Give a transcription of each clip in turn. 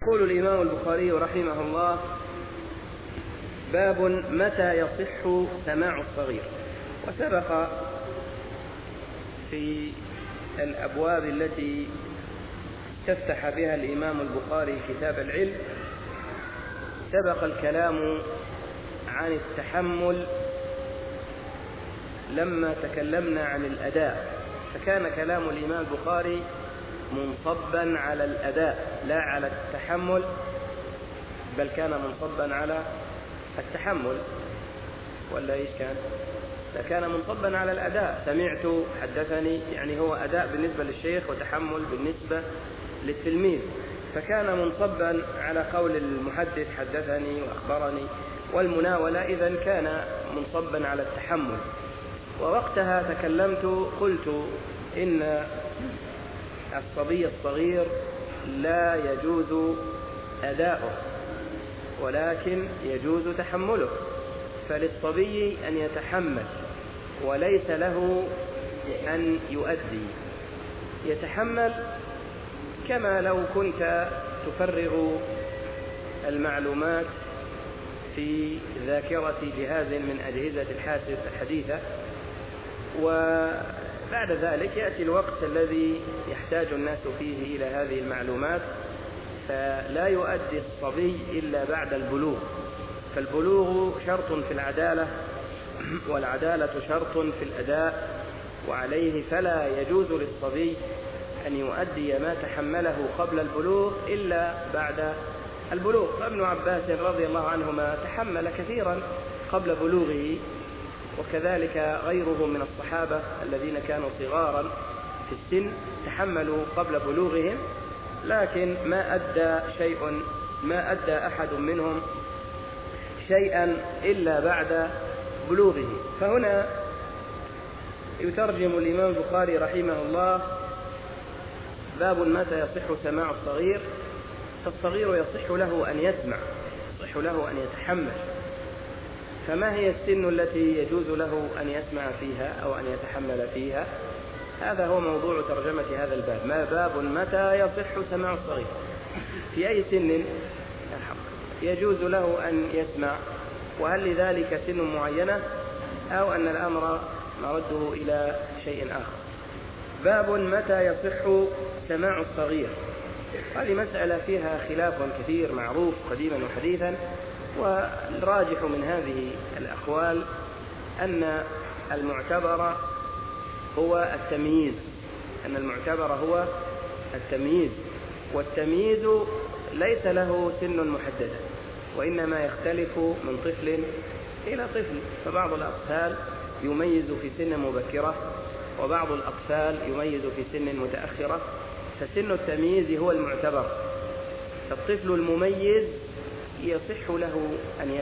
يقول الإمام البخاري رحمه الله: باب متى يصح سماع الصغير. وسبق في الأبواب التي تفتح بها الإمام البخاري كتاب العلم سبق الكلام عن التحمل لما تكلمنا عن الأداء، فكان كلام الإمام البخاري منصبا على الأداء لا على التحمل، بل كان منصبا على التحمل، ولا إيش كان؟ كان منصبا على الأداء. سمعت، حدثني، يعني هو أداء بالنسبة للشيخ وتحمل بالنسبة للتلميذ، فكان منصبا على قول المحدث حدثني وأخبرني، والمناولة إذن كان منصبا على التحمل. ووقتها تكلمت قلت إن الصبي الصغير لا يجوز أداؤه ولكن يجوز تحمله، فللصبي أن يتحمل وليس له أن يؤدي. يتحمل كما لو كنت تفرغ المعلومات في ذاكرة جهاز من أجهزة الحاسب الحديثة، وبعد ذلك يأتي الوقت الذي يحتاج الناس فيه إلى هذه المعلومات، فلا يؤدي الصبي إلا بعد البلوغ، فالبلوغ شرط في العدالة، والعدالة شرط في الأداء، وعليه فلا يجوز للصبي أن يؤدي ما تحمله قبل البلوغ إلا بعد البلوغ. فابن عباس رضي الله عنهما تحمل كثيرا قبل بلوغه، وكذلك غيره من الصحابة الذين كانوا صغارا في السن تحملوا قبل بلوغهم، لكن ما أدى أحد منهم شيئا إلا بعد بلوغه. فهنا يترجم الإمام البخاري رحمه الله: باب متى يصح سماع الصغير. فالصغير يصح له أن يسمع، يصح له أن يتحمل، فما هي السن التي يجوز له أن يسمع فيها أو أن يتحمل فيها؟ هذا هو موضوع ترجمة هذا الباب. ما باب متى يصح سماع الصغير، في أي سن يجوز له أن يسمع، وهل لذلك سن معينة أو أن الأمر مرده إلى شيء آخر. باب متى يصح سماع الصغير. هذه مسألة فيها خلاف كثير معروف قديما وحديثا، والراجح من هذه الأقوال أن المعتبر هو التمييز، والتمييز ليس له سن محددة، وإنما يختلف من طفل إلى طفل، فبعض الأطفال يميز في سن مبكرة، وبعض الأطفال يميز في سن متأخرة، فسن التمييز هو المعتبر. فالطفل المميز يصح له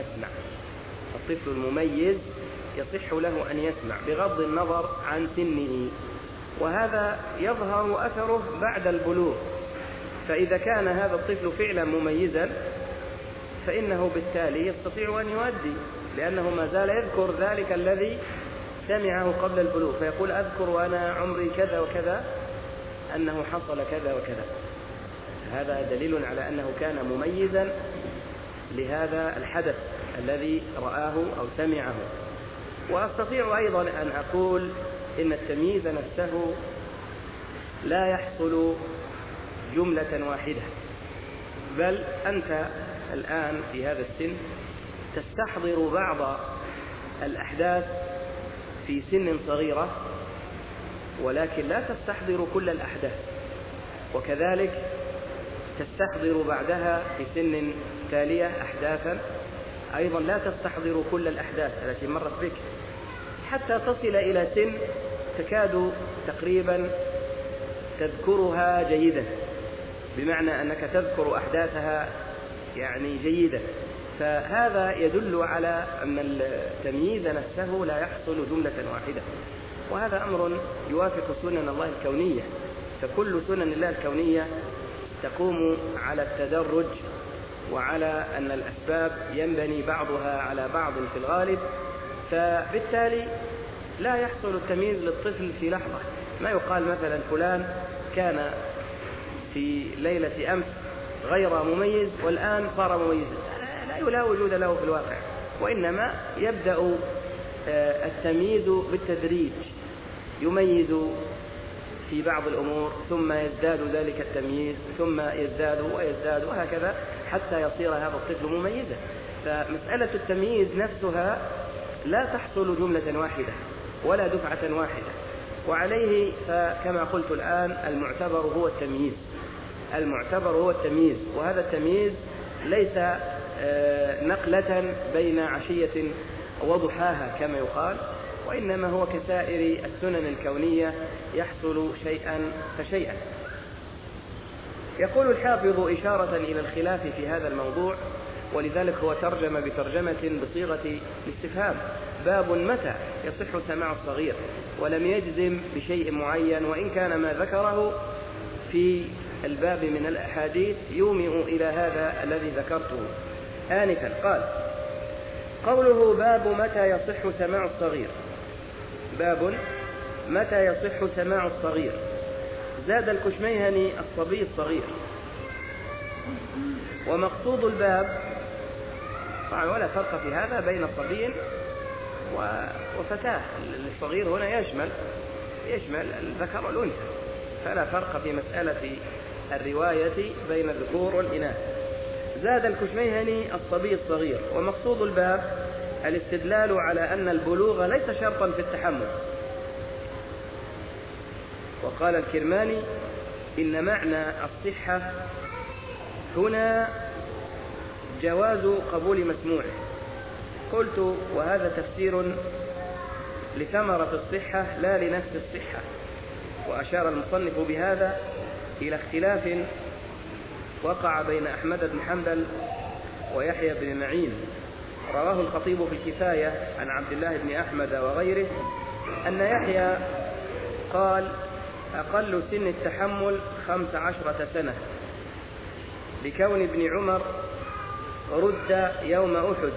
أن يسمع بغض النظر عن سنه، وهذا يظهر أثره بعد البلوغ. فإذا كان هذا الطفل فعلا مميزا فإنه بالتالي يستطيع أن يؤدي، لأنه ما زال يذكر ذلك الذي سمعه قبل البلوغ، فيقول: أذكر وأنا عمري كذا وكذا أنه حصل كذا وكذا. هذا دليل على أنه كان مميزا لهذا الحدث الذي رآه أو سمعه. وأستطيع أيضا أن أقول إن التمييز نفسه لا يحصل جملة واحدة، بل أنت الآن في هذا السن تستحضر بعض الأحداث في سن صغيرة، ولكن لا تستحضر كل الأحداث، وكذلك تستحضر بعدها في سن تالية أحداثا أيضا لا تستحضر كل الأحداث التي مرت بك، حتى تصل إلى سن تكاد تقريبا تذكرها جيدا، بمعنى أنك تذكر أحداثها يعني جيدا. فهذا يدل على أن التمييز نفسه لا يحصل جملة واحدة، وهذا أمر يوافق سنن الله الكونية، فكل سنن الله الكونية تقوم على التدرج، وعلى أن الأسباب ينبني بعضها على بعض في الغالب، فبالتالي لا يحصل التمييز للطفل في لحظة. ما يقال مثلا فلان كان في ليلة أمس غير مميز والآن صار مميزا، لا وجود له في الواقع، وإنما يبدأ التمييز بالتدريج، يميز في بعض الأمور ثم يزداد ذلك التمييز ثم يزداد ويزداد وهكذا حتى يصير هذا الطفل مميزا. فمسألة التمييز نفسها لا تحصل جملة واحدة ولا دفعة واحدة، وعليه فكما قلت الآن المعتبر هو التمييز، وهذا التمييز ليس نقلة بين عشية وضحاها كما يقال، وإنما هو كسائر السنن الكونية يحصل شيئا فشيئا. يقول الحافظ إشارة إلى الخلاف في هذا الموضوع، ولذلك هو ترجم بترجمة بصيغة الاستفهام: باب متى يصح سماع الصغير، ولم يجزم بشيء معين، وإن كان ما ذكره في الباب من الأحاديث يومئ إلى هذا الذي ذكرته آنفا. قال: قوله باب متى يصح سماع الصغير، باب متى يصح سماع الصغير. زاد الكشميهني الصبي الصغير، ومقصود الباب طبعا ولا فرق في هذا بين صبي وفتاة، الصغير هنا يشمل الذكر والأنثى، فلا فرق في مسألة الرواية بين الذكور والإناث. زاد الكشميهني الصبي الصغير، ومقصود الباب الاستدلال على أن البلوغ ليس شرطا في التحمل. وقال الكرماني: إن معنى الصحة هنا جواز قبول مسموعه. قلت: وهذا تفسير لثمرة الصحة لا لنفس الصحة. وأشار المصنف بهذا إلى اختلاف وقع بين أحمد بن حنبل ويحيى بن معين. رواه الخطيب في الكفاية عن عبد الله بن أحمد وغيره أن يحيى قال: أقل سن التحمل 15 سنة، لكون ابن عمر رد يوم أحد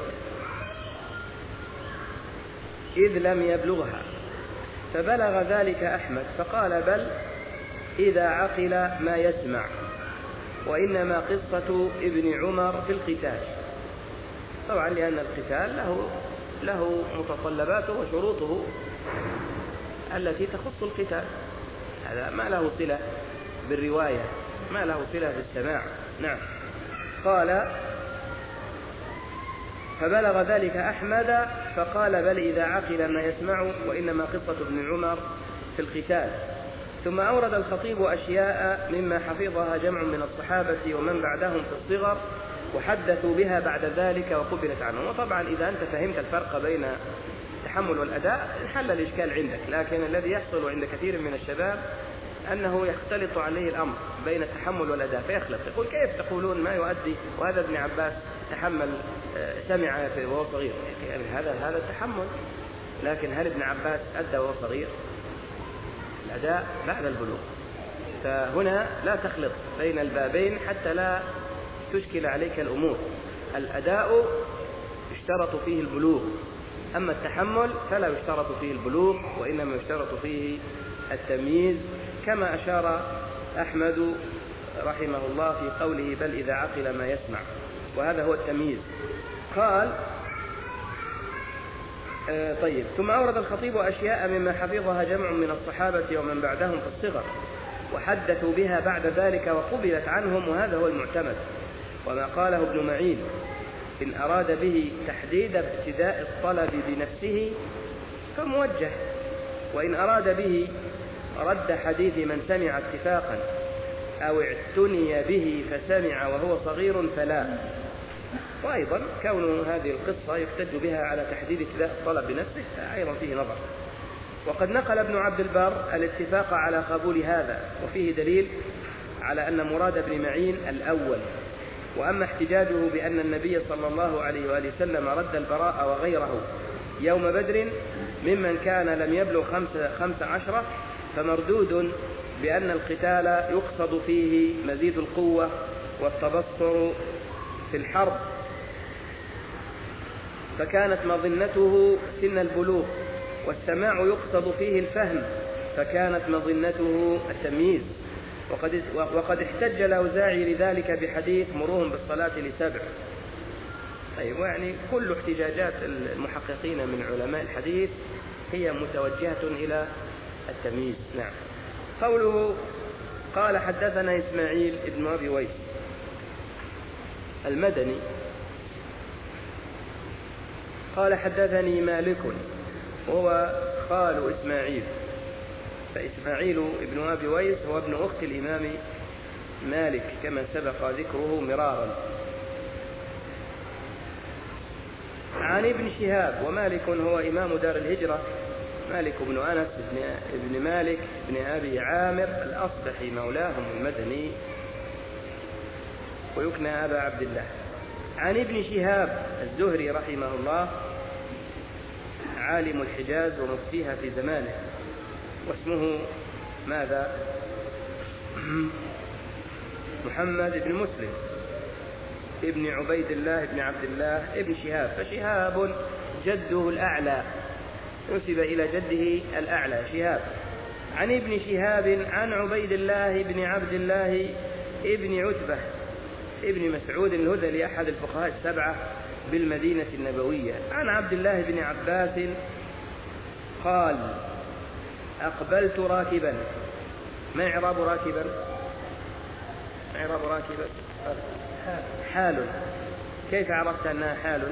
إذ لم يبلغها، فبلغ ذلك أحمد فقال: بل إذا عقل ما يسمع، وإنما قصة ابن عمر في القتال. طبعا لأن القتال له متطلباته وشروطه التي تخص القتال، هذا ما له صلة بالرواية، ما له صلة بالسماع. نعم. قال: فبلغ ذلك أحمد فقال: بل إذا عقل ما يسمع، وإنما قصة ابن عمر في القتال. ثم أورد الخطيب أشياء مما حفظها جمع من الصحابة ومن بعدهم في الصغر، وحدثوا بها بعد ذلك وقبلت عنهم. وطبعا إذا أنت فهمت الفرق بين التحمل والأداء انحل الإشكال عندك، لكن الذي يحصل عند كثير من الشباب أنه يختلط عليه الأمر بين التحمل والأداء فيخلط، يقول: كيف تقولون ما يؤدي وهذا ابن عباس تحمل سمع وهو صغير؟ يعني هذا التحمل، لكن هل ابن عباس أدى وهو صغير؟ الأداء بعد البلوغ. فهنا لا تخلط بين البابين حتى لا تشكل عليك الأمور. الأداء يشترط فيه البلوغ، أما التحمل فلا يشترط فيه البلوغ، وإنما يشترط فيه التمييز، كما أشار أحمد رحمه الله في قوله: بل إذا عقل ما يسمع، وهذا هو التمييز. قال: طيب. ثم أورد الخطيب أشياء مما حفظها جمع من الصحابة ومن بعدهم في الصغر، وحدثوا بها بعد ذلك وقبلت عنهم، وهذا هو المعتمد. وما قاله ابن معين: إن أراد به تحديد ابتداء الطلب بنفسه فموجه، وإن أراد به رد حديث من سمع اتفاقا أو اعتني به فسمع وهو صغير فلا. وأيضا كون هذه القصة يحتج بها على تحديد ابتداء الطلب بنفسه أيضا فيه نظر. وقد نقل ابن عبد البر الاتفاق على قبول هذا، وفيه دليل على أن مراد ابن معين الأول. وأما احتجاجه بأن النبي صلى الله عليه وآله وسلم رد البراء وغيره يوم بدر ممن كان لم يبلغ 15 فمردود بأن القتال يقصد فيه مزيد القوة والتبصر في الحرب، فكانت مظنته سن البلوغ، والسماع يقصد فيه الفهم، فكانت مظنته التمييز. وقد احتج الأوزاعي لذلك بحديث مروهم بالصلاة ل7. طيب، يعني كل احتجاجات المحققين من علماء الحديث هي متوجهة إلى التمييز. نعم. قوله قال حدثنا إسماعيل ابن أبي ويس المدني قال حدثني مالك وهو خال إسماعيل، فإسماعيل ابن أبي ويس هو ابن أخت الإمام مالك كما سبق ذكره مرارا. عن ابن شهاب، ومالك هو إمام دار الهجرة مالك بن أنس بن مالك بن أبي عامر الأصبحي مولاهم المدني ويكنى أبا عبد الله. عن ابن شهاب الزهري رحمه الله عالم الحجاز ومفتيها في زمانه، واسمه ماذا؟ محمد بن مسلم ابن عبيد الله بن عبد الله ابن شهاب، فشهاب جده الأعلى نسب إلى جده الأعلى شهاب. عن ابن شهاب عن عبيد الله بن عبد الله ابن عتبة ابن مسعود الهذلي أحد الفقهاء السبعة بالمدينة النبوية، عن عبد الله بن عباس قال أقبلت راكبا. ما إعراب راكبا؟ إعراب راكبا حال. كيف عرفت أنها حال؟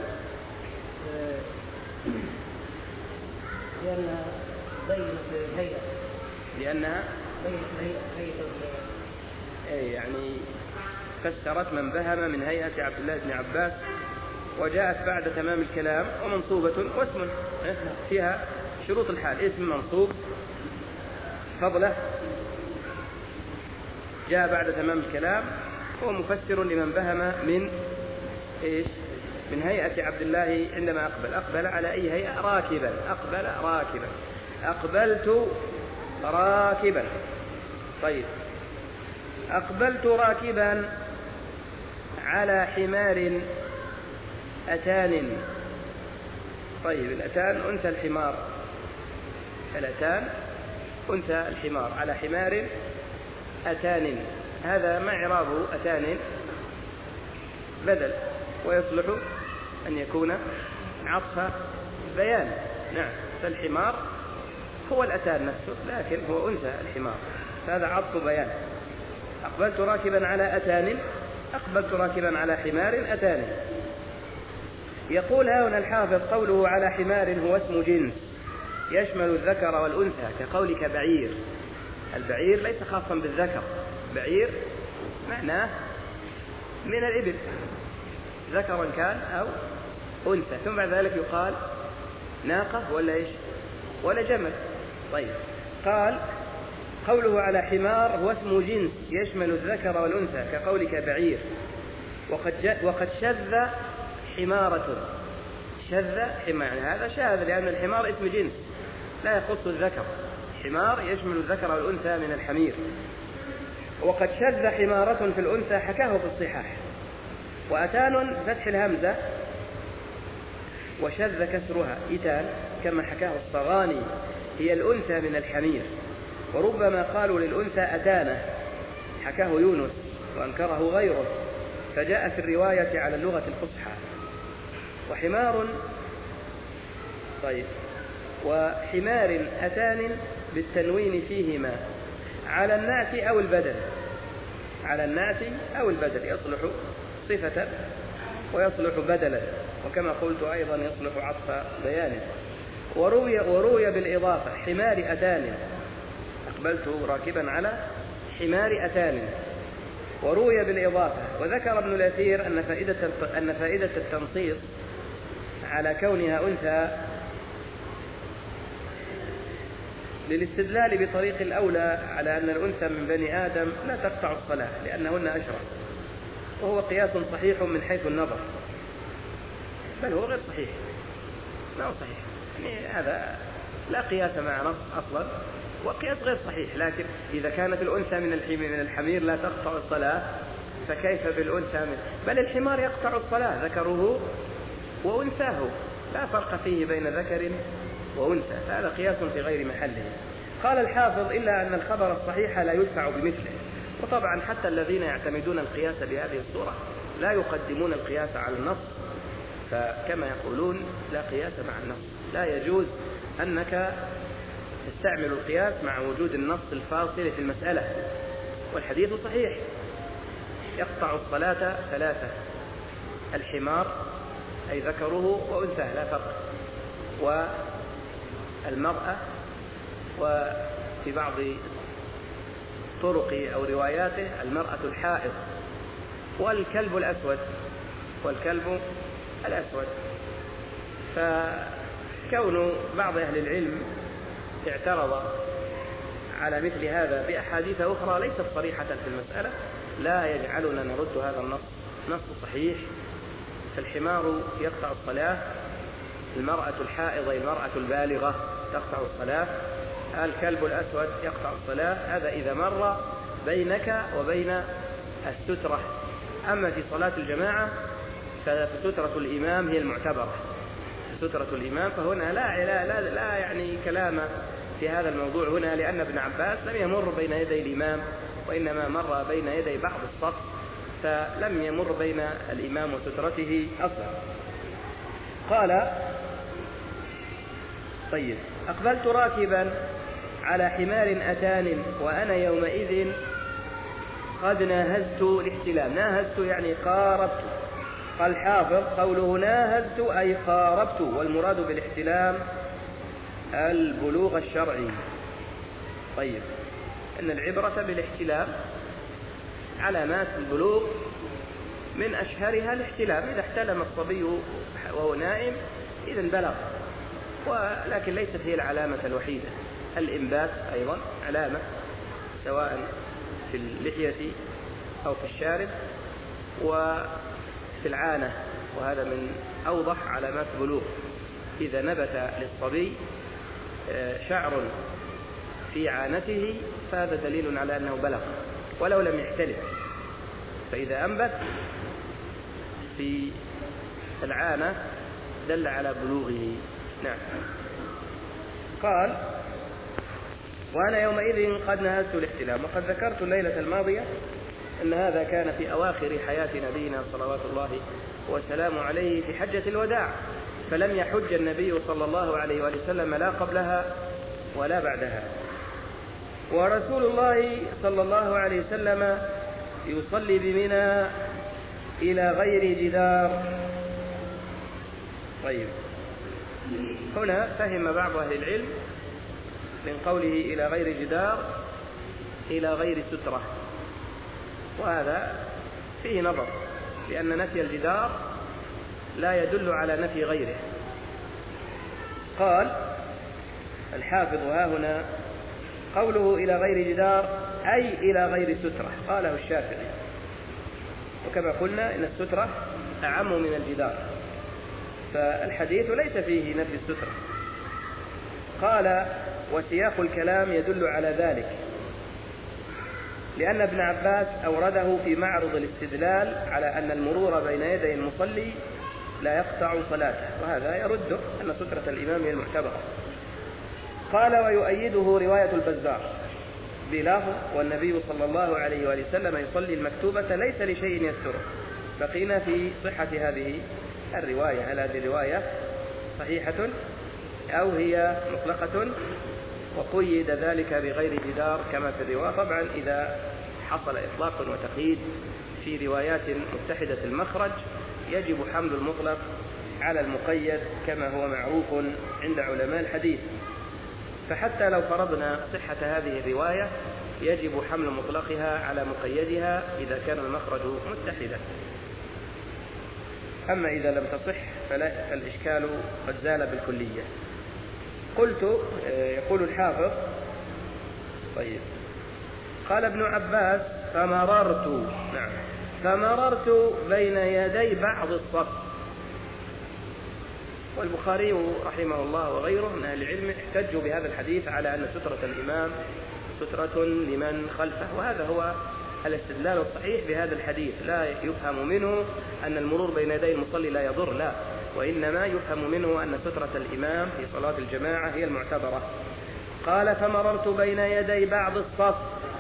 لأنها بينت الهيئة. لأنها بينت هيئة. أي يعني فسرت من بهم من هيئة عبد الله بن عباس، وجاءت بعد تمام الكلام ومنصوبة واسم فيها شروط الحال، اسم منصوب فضله جاء بعد تمام الكلام، هو مفسر لمن بهم من إيش؟ من هيئة عبد الله عندما أقبل على أي هيئة؟ راكبا. أقبل راكبا. أقبلت راكبا. طيب، أقبلت راكبا على حمار أتان. طيب، الأتان أنثى الحمار، الأتان أنثى الحمار على حمار أتان. هذا ما إعرابه؟ أتان بدل، ويصلح أن يكون عطف بيان. نعم، فالحمار هو الأتان نفسه، لكن هو أنثى الحمار، فهذا عطف بيان. أقبلت راكبا على أتان، أقبلت راكبا على حمار أتان. يقول هنا الحافظ قوله على حمار هو اسم جنس يشمل الذكر والأنثى، كقولك بعير. البعير ليس خاصا بالذكر، بعير معناه من الإبل ذكرا كان أو أنثى، ثم بعد ذلك يقال ناقة ولا إيش ولا جمل. طيب، قال قوله على حمار هو اسم جنس يشمل الذكر والأنثى، كقولك بعير. وقد شذ حمارة. شذ حمار، هذا شاذ لأن الحمار اسم جنس لا يخص الذكر، حمار يشمل الذكر والأنثى من الحمير. وقد شذ حمارة في الأنثى حكاه في الصحاح. وأتان فتح الهمزة وشذ كسرها إتان، كما حكاه الصغاني هي الأنثى من الحمير. وربما قالوا للأنثى أتانة، حكاه يونس وأنكره غيره، فجاء في الرواية على اللغة الفصحى. وحمار، طيب، وحمار أتان بالتنوين فيهما على النعت أو البدل. على النعت أو البدل يصلح صفة ويصلح بدلا، وكما قلت أيضا يصلح عطف بيان. وروي بالإضافة حمار أتان، أقبلت راكبا على حمار أتان، وروي بالإضافة. وذكر ابن الأثير أن فائدة التنصيص على كونها أنثى للاستدلال بطريق الأولى على أن الأنثى من بني آدم لا تقطع الصلاة لأنهن أشرف، وهو قياس صحيح من حيث النظر، بل هو غير صحيح، ما هو صحيح، يعني هذا لا قياس مع نص أصلا، وقياس غير صحيح. لكن إذا كانت الأنثى من الحمير لا تقطع الصلاة، فكيف بالأنثى بل الحمار يقطع الصلاة ذكره وأنثاه، لا فرق فيه بين ذكر وأنثى، هذا قياس في غير محله. قال الحافظ إلا أن الخبر الصحيح لا يدفع بمثله، وطبعا حتى الذين يعتمدون القياس بهذه الصورة لا يقدمون القياس على النص، فكما يقولون لا قياس مع النص، لا يجوز أنك تستعمل القياس مع وجود النص الفاصل في المسألة. والحديث صحيح يقطع الصلاة ثلاثة: الحمار أي ذكره وأنثى لا فرق، والمرأة، وفي بعض طرق أو رواياته المرأة الحائض، والكلب الأسود، والكلب الأسود. فكون بعض أهل العلم اعترض على مثل هذا بأحاديث أخرى ليست صريحة في المسألة لا يجعلنا نرد هذا النص. نص صحيح: فالحمار يقطع الصلاة، المرأة الحائض المرأة البالغة تقطع الصلاة، الكلب الأسود يقطع الصلاة. هذا إذا مر بينك وبين السترة. أما في صلاة الجماعة فسترة الإمام هي المعتبرة، سترة الإمام، فهنا لا يعني كلام في هذا الموضوع هنا، لأن ابن عباس لم يمر بين يدي الإمام، وإنما مر بين يدي بعض الصف، فلم يمر بين الإمام وسترته أصلا. قال: طيب، أقبلت راكبا على حمار أتان وأنا يومئذ قد ناهزت الاحتلام. ناهزت يعني قاربت. قال الحافظ: قوله ناهزت أي قاربت، والمراد بالاحتلام البلوغ الشرعي. طيب، إن العبرة بالاحتلام علامات البلوغ من أشهرها الاحتلام. إذا احتلم الصبي وهو نائم إذن بلغ، ولكن ليست هي العلامة الوحيدة. الإنبات أيضا علامة، سواء في اللحية أو في الشارب وفي العانة، وهذا من أوضح علامات البلوغ. إذا نبت للصبي شعر في عانته فهذا دليل على أنه بلغ ولو لم يحتلم. فإذا أنبت في العانة دل على بلوغه. نعم. قال: وأنا يومئذ قد نهزت الاحتلام. وقد ذكرت الليلة الماضية أن هذا كان في أواخر حياة نبينا صلوات الله وسلامه عليه في حجة الوداع، فلم يحج النبي صلى الله عليه وسلم لا قبلها ولا بعدها. ورسول الله صلى الله عليه وسلم يصلي بمنى إلى غير جدار. طيب، هنا فهم بعض أهل العلم من قوله إلى غير جدار إلى غير سترة، وهذا فيه نظر، لأن نفي الجدار لا يدل على نفي غيره. قال الحافظ: ها هنا قوله إلى غير جدار أي إلى غير سترة، قاله الشافعي. وكما قلنا إن السترة أعم من الجدار، فالحديث ليس فيه نفي السترة. قال: وسياق الكلام يدل على ذلك، لأن ابن عباس أورده في معرض الاستدلال على أن المرور بين يدي المصلي لا يقطع صلاته، وهذا يرد أن سترة الإمام هي المعتبرة. قال: ويؤيده رواية البزار بلافظ: والنبي صلى الله عليه وسلم يصلي المكتوبة ليس لشيء يستره. بقينا في صحة هذه الرواية، هل هذه الرواية صحيحة أو هي مطلقة؟ وقيد ذلك بغير جدار كما في الرواية. طبعا إذا حصل إطلاق وتقييد في روايات متحدة المخرج يجب حمل المطلق على المقيد كما هو معروف عند علماء الحديث. فحتى لو فرضنا صحة هذه الرواية يجب حمل مطلقها على مقيدها إذا كان المخرج متحدا. أما إذا لم تصح فالإشكال قد زال بالكلية. قلت، يقول الحافظ: طيب، قال ابن عباس: فمررت، نعم، فمررت بين يدي بعض الصف. والبخاري رحمه الله وغيره من أهل العلم احتجوا بهذا الحديث على أن سترة الإمام سترة لمن خلفه، وهذا هو الاستدلال الصحيح بهذا الحديث. لا يفهم منه أن المرور بين يدي المصلي لا يضر، لا، وإنما يفهم منه أن سترة الإمام في صلاة الجماعة هي المعتبرة. قال: فمررت بين يدي بعض الصف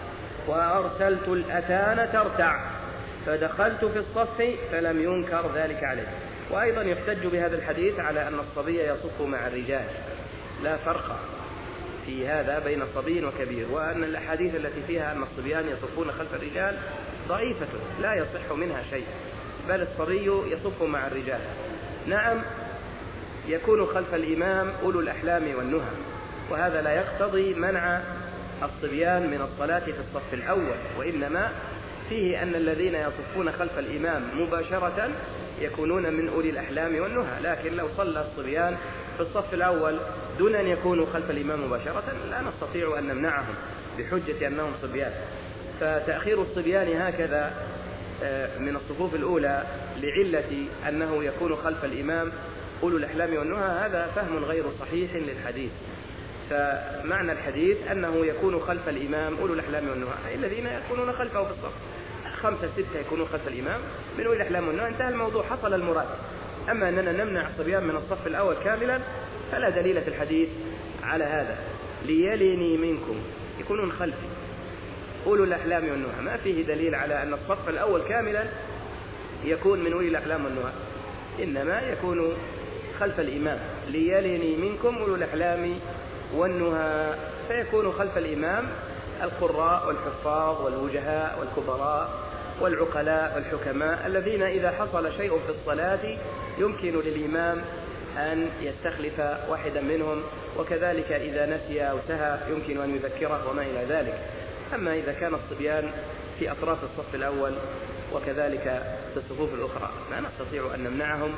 وأرسلت الأتان ترتع فدخلت في الصف فلم ينكر ذلك عليه. وأيضا يحتج بهذا الحديث على أن الصبي يصف مع الرجال، لا فرق في هذا بين صبي وكبير، وأن الأحاديث التي فيها أن الصبيان يصفون خلف الرجال ضعيفة لا يصح منها شيء، بل الصبي يصف مع الرجال. نعم يكون خلف الإمام أولو الأحلام والنهى، وهذا لا يقتضي منع الصبيان من الصلاة في الصف الأول، وإنما فيه أن الذين يصفون خلف الإمام مباشرة يكونون من أولي الأحلام والنهى، لكن لو صلى الصبيان في الصف الأول دون أن يكونوا خلف الإمام مباشرة لا نستطيع أن نمنعهم بحجة أنهم صبيان. فتأخير الصبيان هكذا من الصفوف الأولى لعلة أنه يكون خلف الإمام أولو الأحلام والنهى هذا فهم غير صحيح للحديث. فمعنى الحديث أنه يكون خلف الإمام أولو الأحلام والنهى أي الذين يكونون خلفه في الصف، 5 6 يكونون خلف الإمام من أولي الأحلام والنهى، انتهى الموضوع، حصل المراد. أما أننا نمنع الصبيان من الصف الأول كاملا فلا دليل في الحديث على هذا. ليلني منكم يكونون خلفي أولو الأحلام والنهى، ما فيه دليل على أن الصف الأول كاملا يكون من أولي الأحلام والنهى، إنما يكون خلف الإمام. ليلني منكم أولو الأحلام والنهى، فيكون خلف الإمام القراء والحفاظ والوجهاء والكبراء والعقلاء والحكماء الذين إذا حصل شيء في الصلاة يمكن للإمام أن يستخلف واحدا منهم، وكذلك إذا نسي أو سهى يمكن أن يذكره وما إلى ذلك. أما إذا كان الصبيان في أطراف الصف الأول وكذلك في الصفوف الأخرى ما نستطيع أن نمنعهم،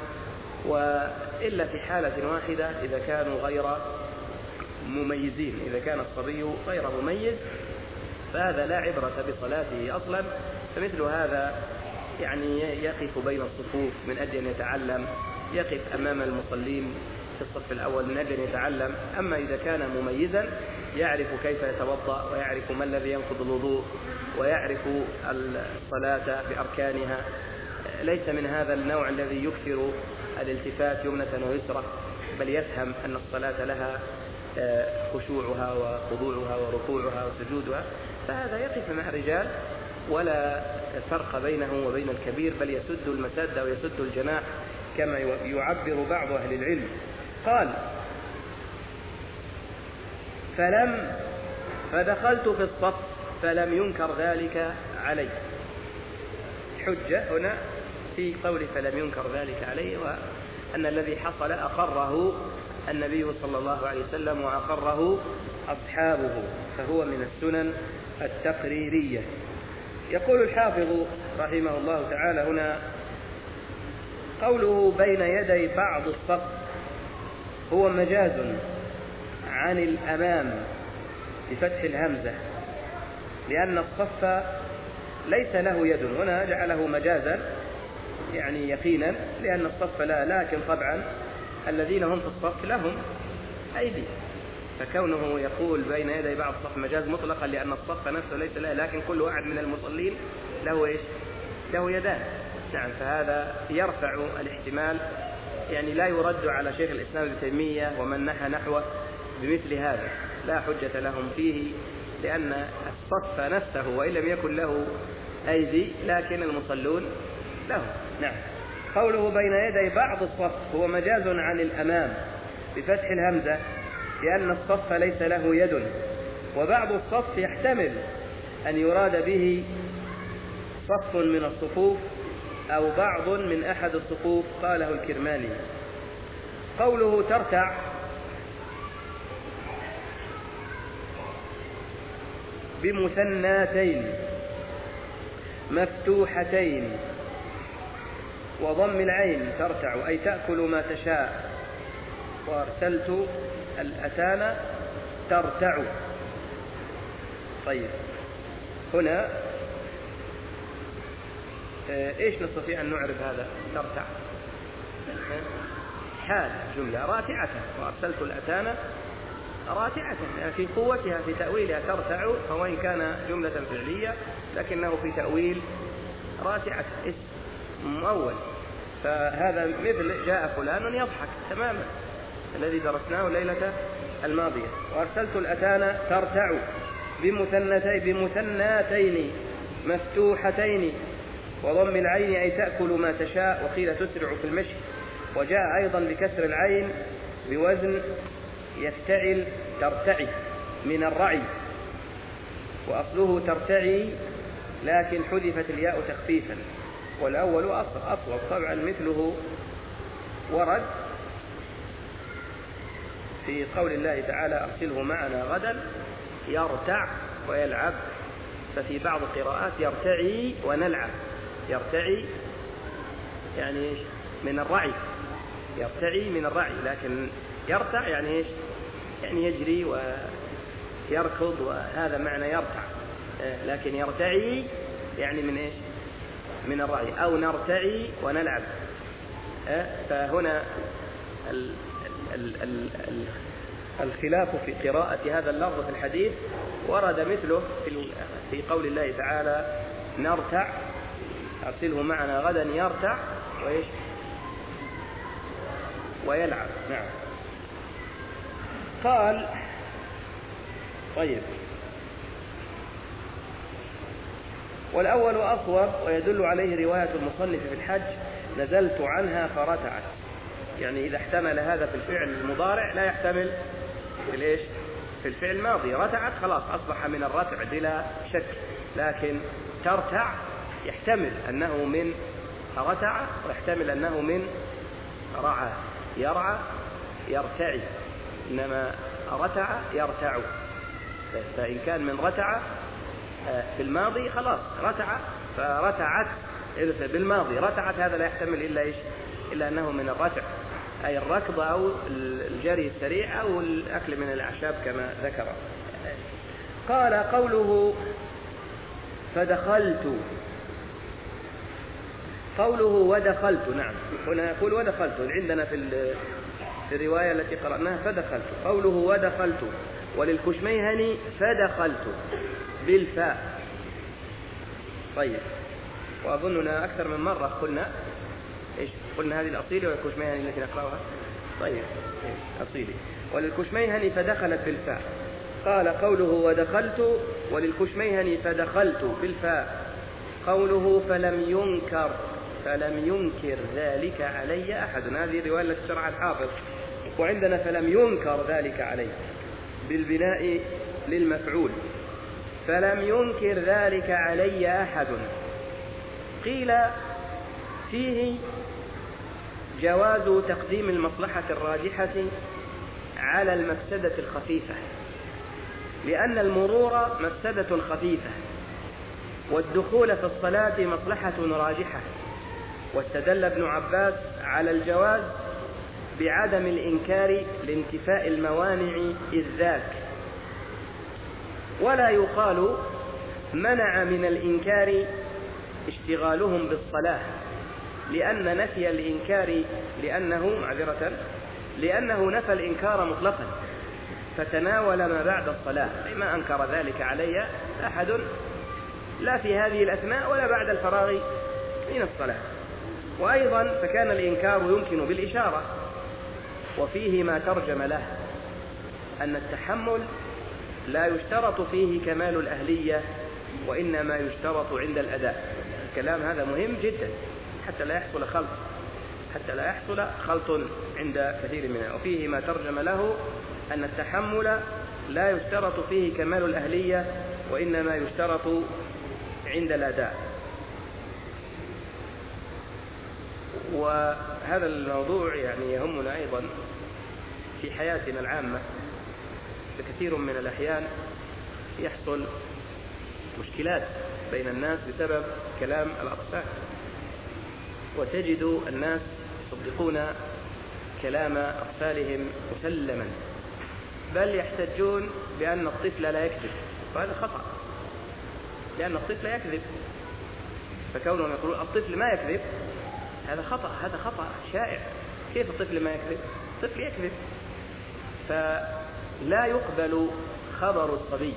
وإلا في حالة واحدة إذا كانوا غير مميزين. إذا كان الصبي غير مميز فهذا لا عبرة بصلاته أصلا، فمثل هذا يعني يقف بين الصفوف من أجل أن يتعلم، يقف أمام المصلين في الصف الأول من أجل أن يتعلم. أما إذا كان مميزا يعرف كيف يتوضأ ويعرف ما الذي ينقض الوضوء ويعرف الصلاة بأركانها، ليس من هذا النوع الذي يكثر الالتفات يمنة ويسرى، بل يفهم أن الصلاة لها خشوعها وخضوعها وركوعها وسجودها، فهذا يقف مع الرجال ولا فرق بينه وبين الكبير، بل يسد المسد أو يسد الجناح كما يعبر بعض أهل العلم. قال فدخلت في الصف فلم ينكر ذلك علي. حجة هنا في قول فلم ينكر ذلك عليه، وأن الذي حصل أقره النبي صلى الله عليه وسلم وأقره أصحابه، فهو من السنن التقريرية. يقول الحافظ رحمه الله تعالى هنا قوله بين يدي بعض الصف هو مجاز عن الأمام بفتح الهمزة، لأن الصف ليس له يد، هنا جعله مجازا يعني يقينا لأن الصف لا، لكن طبعا الذين هم في الصف لهم أيدي، فكونه يقول بين يدي بعض الصف مجاز مطلقا لأن الصف نفسه ليس له، لكن كل واحد من المصلين له إيش؟ له يدان. نعم، فهذا يرفع الاحتمال، يعني لا يرد على شيخ الإسلام ابن تيمية ومن نحى نحوه بمثل هذا، لا حجة لهم فيه، لأن الصف نفسه وإن لم يكن له أيدي لكن المصلون له. نعم، قوله بين يدي بعض الصف هو مجاز عن الأمام بفتح الهمزة لأن الصف ليس له يد، وبعض الصف يحتمل أن يراد به صف من الصفوف أو بعض من أحد الصفوف، قاله الكرماني. قوله ترتع بمثناتين مفتوحتين وضم العين ترتع أي تأكل ما تشاء، وأرسلت الأتان ترتع. طيب هنا إيش نستطيع أن نعرف هذا؟ ترتع حال جملة راتعة، وأرسلت الأتان راتعة يعني في قوتها في تأويلها ترتع، فوإن كان جملة فعلية لكنه في تأويل راتعة اسم مؤول، فهذا مثل جاء فلان يضحك تماما الذي درسناه الليلة الماضية. وأرسلت الأتان ترتع بمثناتين مفتوحتين وضم العين أي تأكل ما تشاء، وقيل تسرع في المشي. وجاء أيضا بكسر العين بوزن يفتعل ترتعي من الرعي، وأصله ترتعي لكن حذفت الياء تخفيفا، والأول أصوب. طبعا مثله ورد في قول الله تعالى أرسله معنا غدا يرتع ويلعب، ففي بعض القراءات يرتعي ونلعب. يرتعي يعني من الرعي، يرتعي من الرعي، لكن يرتع يعني إيش؟ يعني يجري ويركض، وهذا معنى يرتع. لكن يرتعي يعني من إيش؟ من الرعي. أو نرتعي ونلعب. فهنا الخلاف في قراءة هذا اللفظ في الحديث ورد مثله في قول الله تعالى نرتع أرسله معنا غدا يرتع وإيش؟ ويلعب. نعم. قال طيب، والأول أصوب ويدل عليه رواية المصنف في الحج نزلت عنها فرتعت، يعني إذا احتمل هذا في الفعل المضارع لا يحتمل في الإيش؟ في الفعل الماضي. رتعت خلاص أصبح من الرتع بلا شك، لكن ترتع يحتمل أنه من رتع ويحتمل أنه من رعى. يرعى يرتعي، إنما رتع يرتع. فإن كان من رتع في الماضي خلاص رتع، فرتعت بالماضي رتعت، هذا لا يحتمل إلا إيش؟ إلا أنه من الرتع، أي الركض أو الجري السريع أو الأكل من الأعشاب كما ذكر. قال قوله فدخلت، قوله ودخلت. نعم، هنا يقول ودخلت، عندنا في الرواية التي قرأناها فدخلت. قوله ودخلت، وللكشميهني فدخلت بالفاء. طيب، وأظننا أكثر من مرة قلنا إيش؟ قلنا هذه الأصيلي والكشميهني التي نقرأها. طيب، أصيلي وللكشميهني فدخلت بالفاء. قال قوله ودخلت، وللكشميهني فدخلت بالفاء. قوله فلم ينكر ذلك علي أحد، هذه الرواية التي شرعها الحافظ. وعندنا فلم ينكر ذلك علي بالبناء للمفعول. فلم ينكر ذلك علي أحد. قيل فيه جواز تقديم المصلحة الراجحة على المفسدة الخفيفة، لأن المرور مفسدة خفيفة، والدخول في الصلاة مصلحة راجحة. واستدل ابن عباس على الجواز بعدم الإنكار لانتفاء الموانع إذ ذاك، ولا يقال منع من الإنكار اشتغالهم بالصلاة، لأن نفي الإنكار لأنه نفى الإنكار مطلقا، فتناول ما بعد الصلاة، أي ما أنكر ذلك علي أحد لا في هذه الأثناء ولا بعد الفراغ من الصلاة. وأيضا فكان الإنكار يمكن بالإشارة، وفيه ما ترجم له أن التحمل لا يشترط فيه كمال الأهلية، وإنما يشترط عند الأداء. الكلام هذا مهم جدا حتى لا يحصل خلط عند كثير منها. وفيه ما ترجم له أن التحمل لا يشترط فيه كمال الأهلية، وإنما يشترط عند الأداء. وهذا الموضوع يعني يهمنا أيضا في حياتنا العامة. بكثير من الأحيان يحصل مشكلات بين الناس بسبب كلام الأطفال، وتجد الناس يصدقون كلام أطفالهم مسلما، بل يحتجون بأن الطفل لا يكذب، وهذا خطأ، لأن الطفل يكذب. فكونهم يقولون الطفل ما يكذب هذا خطأ شائع. كيف الطفل ما يكذب؟ الطفل يكذب. فلا يقبل خبر الصبي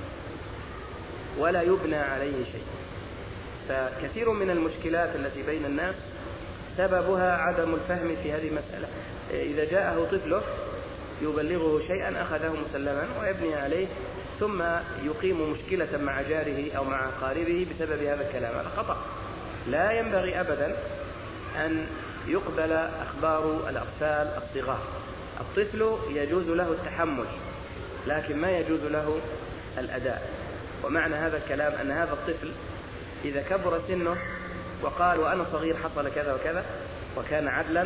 ولا يبنى عليه شيء. فكثير من المشكلات التي بين الناس سببها عدم الفهم في هذه المسألة. إذا جاءه طفله يبلغه شيئا أخذه مسلما ويبني عليه، ثم يقيم مشكلة مع جاره أو مع قاربه بسبب هذا الكلام، هذا خطأ. لا ينبغي أبدا أن يقبل أخبار الأطفال الصغار. الطفل يجوز له التحمل لكن ما يجوز له الأداء. ومعنى هذا الكلام أن هذا الطفل إذا كبر سنه وقال وأنا صغير حصل كذا وكذا وكان عدلا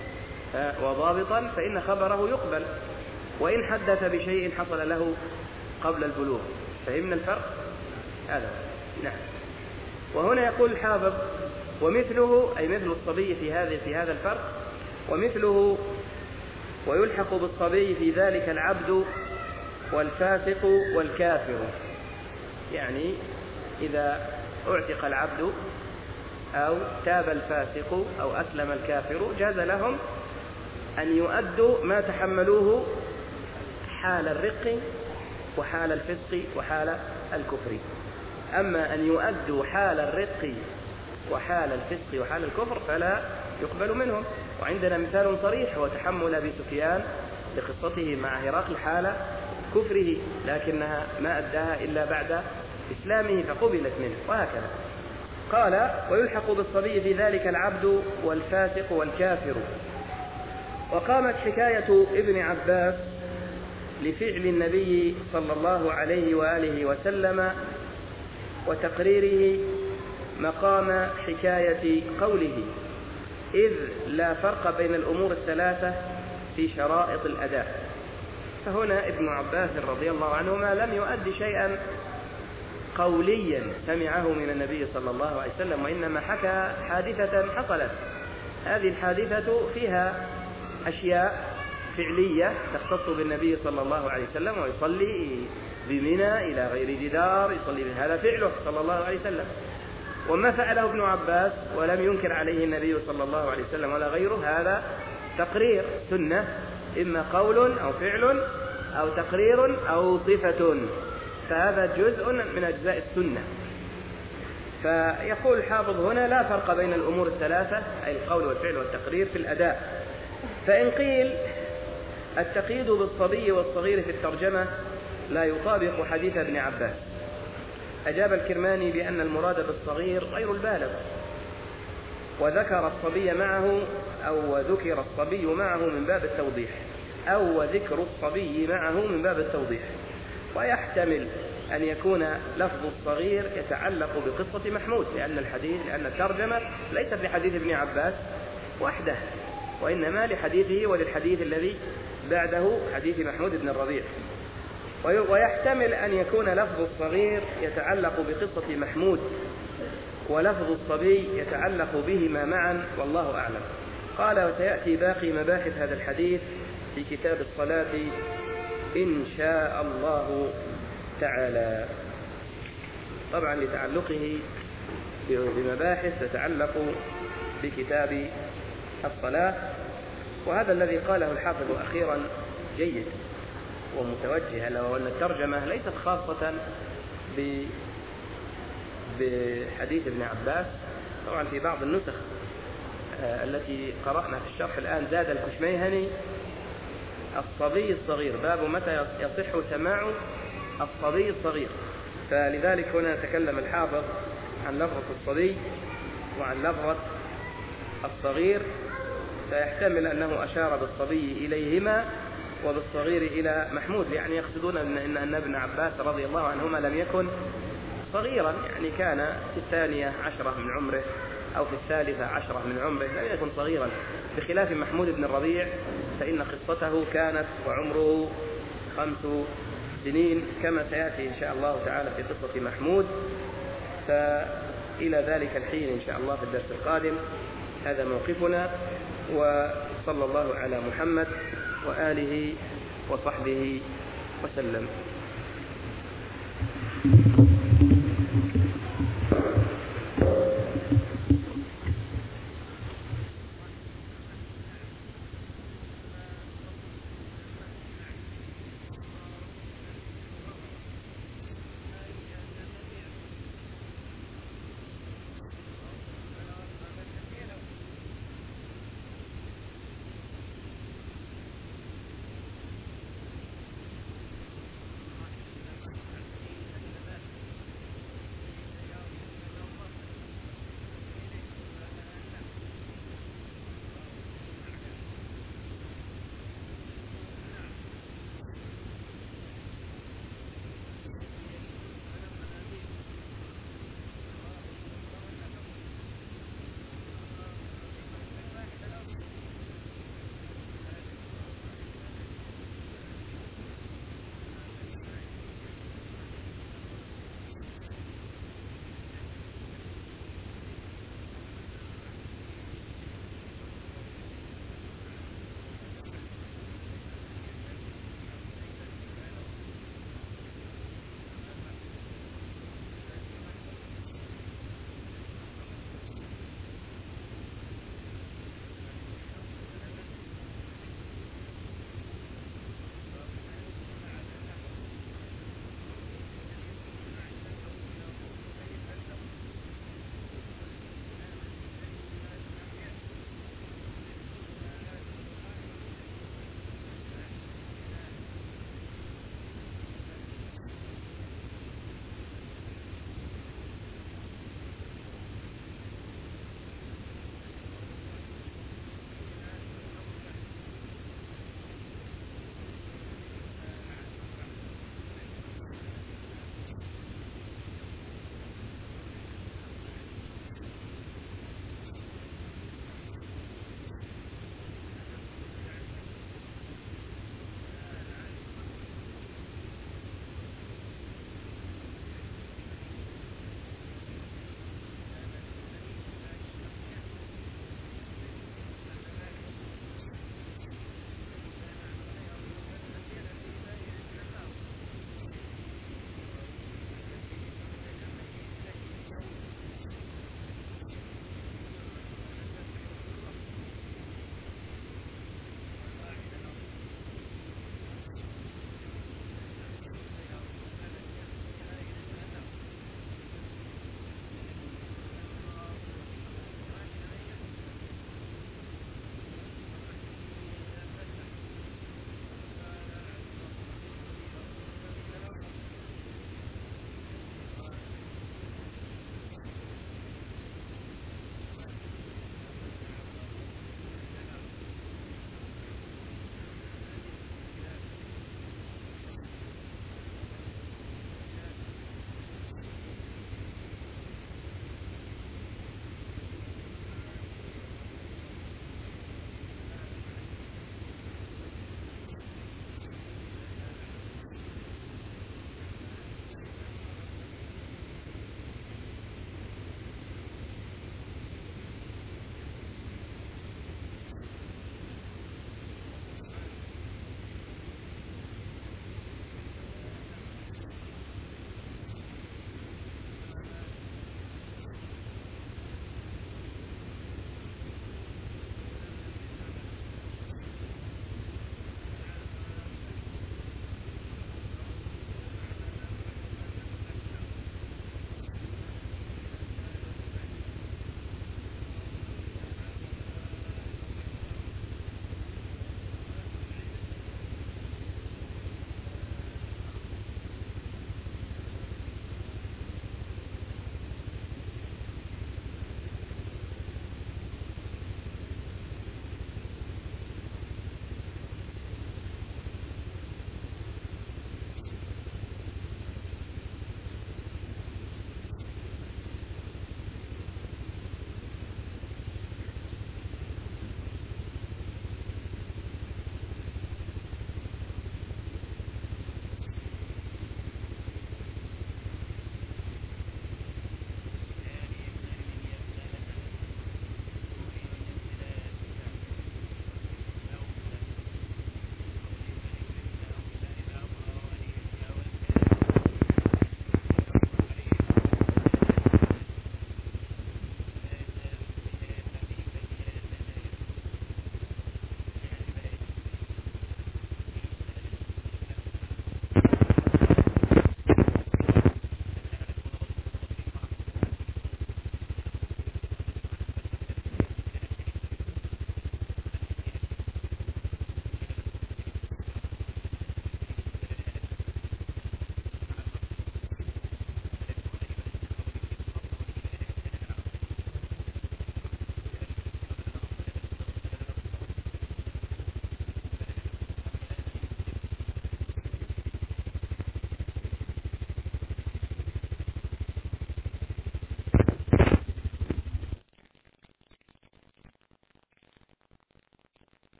وضابطا فإن خبره يقبل، وإن حدث بشيء حصل له قبل البلوغ. فهمنا الفرق؟ هذا نعم. وهنا يقول الحافظ ومثله أي مثل الصبي في هذا الفرق، ومثله ويلحق بالصبي في ذلك العبد والفاسق والكافر. يعني إذا اعتق العبد أو تاب الفاسق أو أسلم الكافر جاز لهم أن يؤدوا ما تحملوه حال الرق وحال الفسق وحال الكفر. أما أن يؤدوا حال الرق وحال الفسق وحال الكفر فلا يقبل منهم. وعندنا مثال صريح هو تحمل أبي سفيان لقصته مع هرقل حال كفره، لكنها ما أداها إلا بعد إسلامه فقبلت منه، وهكذا. قال ويلحق بالصبي في ذلك العبد والفاسق والكافر. وقامت حكاية ابن عباس لفعل النبي صلى الله عليه وآله وسلم وتقريره مقام حكاية قوله إذ لا فرق بين الأمور الثلاثة في شرائط الأداء. فهنا ابن عباس رضي الله عنهما لم يؤدي شيئا قوليا سمعه من النبي صلى الله عليه وسلم، وإنما حكى حادثة حصلت. هذه الحادثة فيها أشياء فعلية تختص بالنبي صلى الله عليه وسلم، ويصلي بمنى إلى غير جدار يصلي بهذا فعله صلى الله عليه وسلم. وما فعله ابن عباس ولم ينكر عليه النبي صلى الله عليه وسلم ولا غيره هذا تقرير سنة، إما قول أو فعل أو تقرير أو صفة، فهذا جزء من أجزاء السنة. فيقول الحافظ هنا لا فرق بين الأمور الثلاثة أي القول والفعل والتقرير في الأداء. فإن قيل التقييد بالصبي والصغير في الترجمة لا يطابق حديث ابن عباس، أجاب الكرماني بأن المراد بالصغير غير البالغ، وذكر الصبي معه أو ذكر الصبي معه من باب التوضيح أو ذكر الصبي معه من باب التوضيح. ويحتمل أن يكون لفظ الصغير يتعلق بقصة محمود، لأن الترجمة ليست لحديث ابن عباس وحده، وإنما لحديثه وللحديث الذي بعده حديث محمود بن الربيع. ويحتمل أن يكون لفظ الصغير يتعلق بقصة محمود ولفظ الصبي يتعلق بهما معا، والله أعلم. قال وسيأتي باقي مباحث هذا الحديث في كتاب الصلاة إن شاء الله تعالى، طبعا لتعلقه بمباحث تتعلق بكتاب الصلاة. وهذا الذي قاله الحافظ أخيرا جيد ومتوجه، لو أن الترجمة ليست خاصة بحديث ابن عباس. طبعا في بعض النسخ التي قرأنا في الشرح الآن زاد الكشميهني الصبي الصغير، باب متى يصح سماع الصبي الصغير، فلذلك هنا تكلم الحافظ عن لفظة الصبي وعن لفظة الصغير، فيحتمل أنه أشار بالصبي إليهما وبالصغير إلى محمود، يعني يقصدون أن ابن عباس رضي الله عنهما لم يكن صغيرا، يعني كان في 12 من عمره أو في 13 من عمره، لم يكن صغيرا، بخلاف محمود بن الربيع فإن قصته كانت وعمره 5 سنين كما سيأتي إن شاء الله تعالى في قصة محمود. فإلى ذلك الحين إن شاء الله في الدرس القادم. هذا موقفنا، وصلى الله على محمد وآله وصحبه وسلم.